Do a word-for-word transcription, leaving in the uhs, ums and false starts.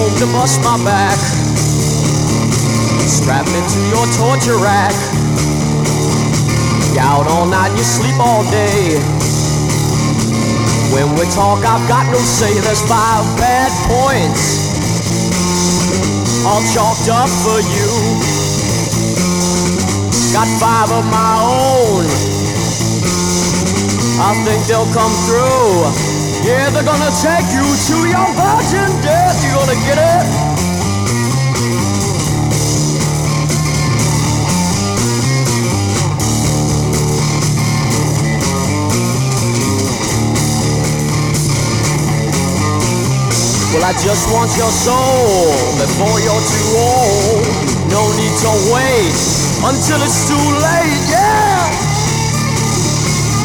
home to bust my back. Strap me to your torture rack. You out all night, you sleep all day. When we talk, I've got no say. There's five bad points all chalked up for you. Got five of my own. I think they'll come through. Yeah, they're gonna take you to your virgin death. You gonna get it? Well, I just want your soul before you're too old. No need to wait until it's too late, yeah!